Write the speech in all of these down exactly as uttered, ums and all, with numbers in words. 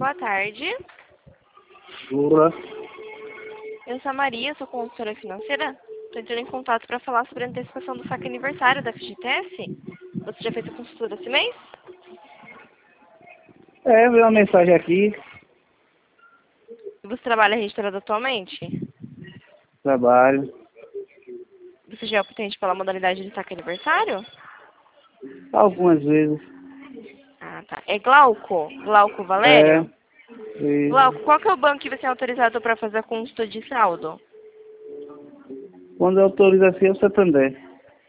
boa tarde. Jura? Eu sou a Maria, sou consultora financeira. Estou entrando em contato para falar sobre a antecipação do saque aniversário da F G T S. Você já fez a consulta desse mês? É, veio uma mensagem aqui. E você trabalha registrado atualmente? Trabalho. Você já pretende pela modalidade de saque aniversário? Algumas vezes. Ah, tá. É Glauco? Glauco É. Valério? E Glauco, qual que é o banco que você é autorizado para fazer a consulta de saldo? quando autoriza assim é o Santander.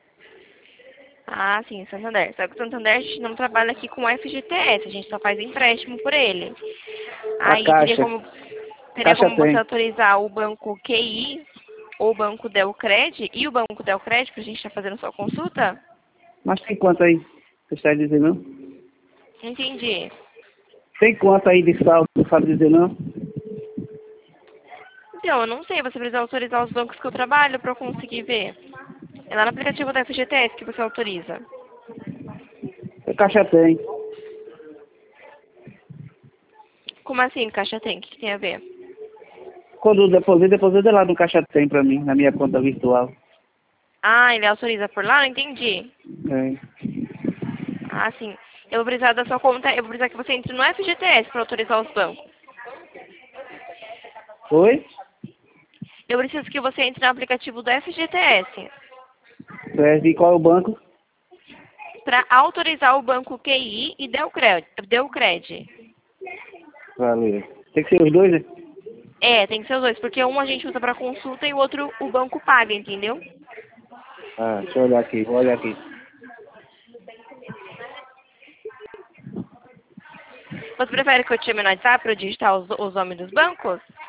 Ah, sim, Santander. Só que o Santander a gente não trabalha aqui com F G T S, a gente só faz empréstimo por ele. A Aí teria Caixa. como, teria Caixa como você tem. autorizar o banco Q I ou o banco Delcred e o banco Delcred que a gente está fazendo sua consulta? Mas tem quanto aí? Você está dizendo não? Entendi. Tem quanto aí de saldo? Não sabe dizer não? Então, eu não sei, você precisa autorizar os bancos que eu trabalho para eu conseguir ver. É lá no aplicativo da F G T S que você autoriza. A Caixa tem. Como assim, Caixa tem? O que que tem a ver? Quando eu deposito, deposita lá no Caixa tem pra mim, na minha conta virtual. Ah, ele autoriza por lá? Não entendi. É. Ah, sim. Eu vou precisar da sua conta, eu vou precisar que você entre no F G T S para autorizar os bancos. Oi? Eu preciso que você entre no aplicativo do F G T S É, e qual é o banco? para autorizar o banco Q I e Delcred. Delcred. Valeu. Tem que ser os dois, né? É, tem que ser os dois, porque um a gente usa para consulta e o outro o banco paga, entendeu? Ah, deixa eu olhar aqui, vou olhar aqui. Você prefere que eu te chame no WhatsApp para eu digitar os, os nomes dos bancos?